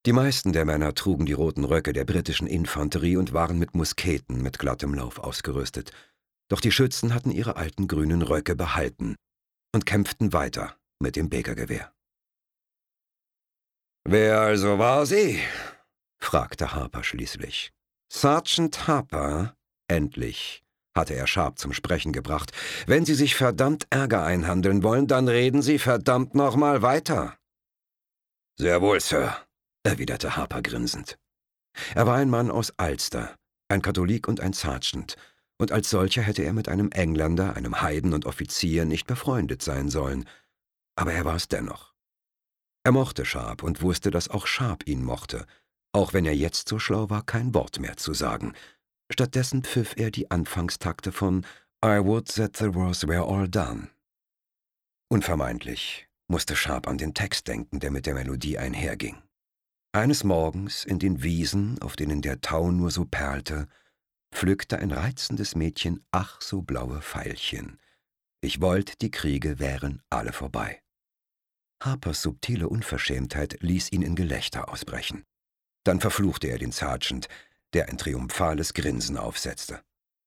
Die meisten der Männer trugen die roten Röcke der britischen Infanterie und waren mit Musketen mit glattem Lauf ausgerüstet. Doch die Schützen hatten ihre alten grünen Röcke behalten und kämpften weiter mit dem Baker-Gewehr. »Wer also war sie?« fragte Harper schließlich. »Sergeant Harper«, endlich hatte er Sharp zum Sprechen gebracht, »wenn Sie sich verdammt Ärger einhandeln wollen, dann reden Sie verdammt nochmal weiter.« »Sehr wohl, Sir«, erwiderte Harper grinsend. Er war ein Mann aus Ulster, ein Katholik und ein Sergeant, und als solcher hätte er mit einem Engländer, einem Heiden und Offizier nicht befreundet sein sollen. Aber er war es dennoch. Er mochte Sharp und wusste, dass auch Sharp ihn mochte, auch wenn er jetzt so schlau war, kein Wort mehr zu sagen. Stattdessen pfiff er die Anfangstakte von »I would that the wars were all done«. Unvermeidlich musste Sharp an den Text denken, der mit der Melodie einherging. Eines Morgens in den Wiesen, auf denen der Tau nur so perlte, pflückte ein reizendes Mädchen ach so blaue Veilchen. Ich wollt, die Kriege wären alle vorbei. Harpers subtile Unverschämtheit ließ ihn in Gelächter ausbrechen. Dann verfluchte er den Sergeant, der ein triumphales Grinsen aufsetzte.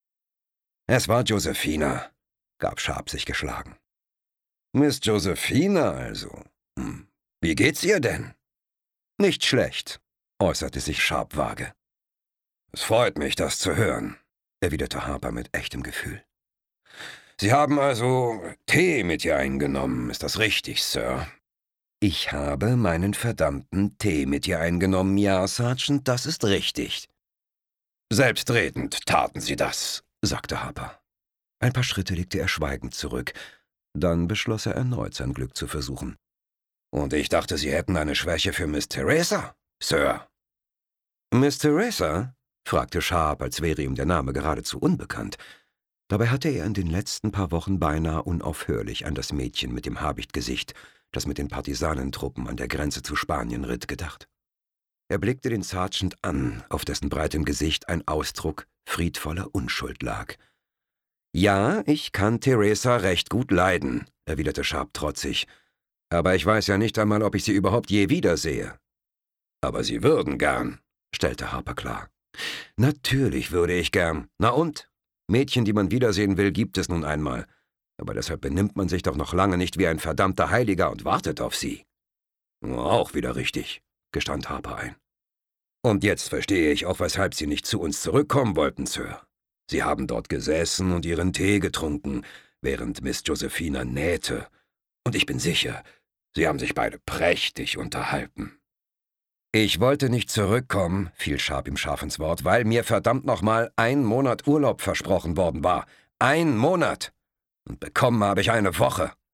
»Es war Josephina«, gab Sharp sich geschlagen. »Miss Josephina also. Wie geht's ihr denn?« »Nicht schlecht«, äußerte sich Sharp vage. »Es freut mich, das zu hören«, erwiderte Harper mit echtem Gefühl. »Sie haben also Tee mit ihr eingenommen, ist das richtig, Sir?« »Ich habe meinen verdammten Tee mit ihr eingenommen, ja, Sergeant, das ist richtig.« »Selbstredend taten Sie das«, sagte Harper. Ein paar Schritte legte er schweigend zurück. Dann beschloss er erneut, sein Glück zu versuchen. »Und ich dachte, Sie hätten eine Schwäche für Miss Theresa, Sir.« »Miss Theresa?« fragte Sharp, als wäre ihm der Name geradezu unbekannt. Dabei hatte er in den letzten paar Wochen beinahe unaufhörlich an das Mädchen mit dem Habichtgesicht, das mit den Partisanentruppen an der Grenze zu Spanien ritt, gedacht. Er blickte den Sergeant an, auf dessen breitem Gesicht ein Ausdruck friedvoller Unschuld lag. »Ja, ich kann Theresa recht gut leiden«, erwiderte Sharp trotzig. »Aber ich weiß ja nicht einmal, ob ich sie überhaupt je wiedersehe.« »Aber Sie würden gern«, stellte Harper klar. »Natürlich würde ich gern. Na und? Mädchen, die man wiedersehen will, gibt es nun einmal. Aber deshalb benimmt man sich doch noch lange nicht wie ein verdammter Heiliger und wartet auf sie.« »Auch wieder richtig«, gestand Harper ein. »Und jetzt verstehe ich auch, weshalb Sie nicht zu uns zurückkommen wollten, Sir. Sie haben dort gesessen und Ihren Tee getrunken, während Miss Josephina nähte. Und ich bin sicher, Sie haben sich beide prächtig unterhalten.« »Ich wollte nicht zurückkommen«, fiel Sharp ihm scharf ins Wort, »weil mir verdammt nochmal 1 Monat Urlaub versprochen worden war. 1 Monat! Und bekommen habe ich eine Woche.«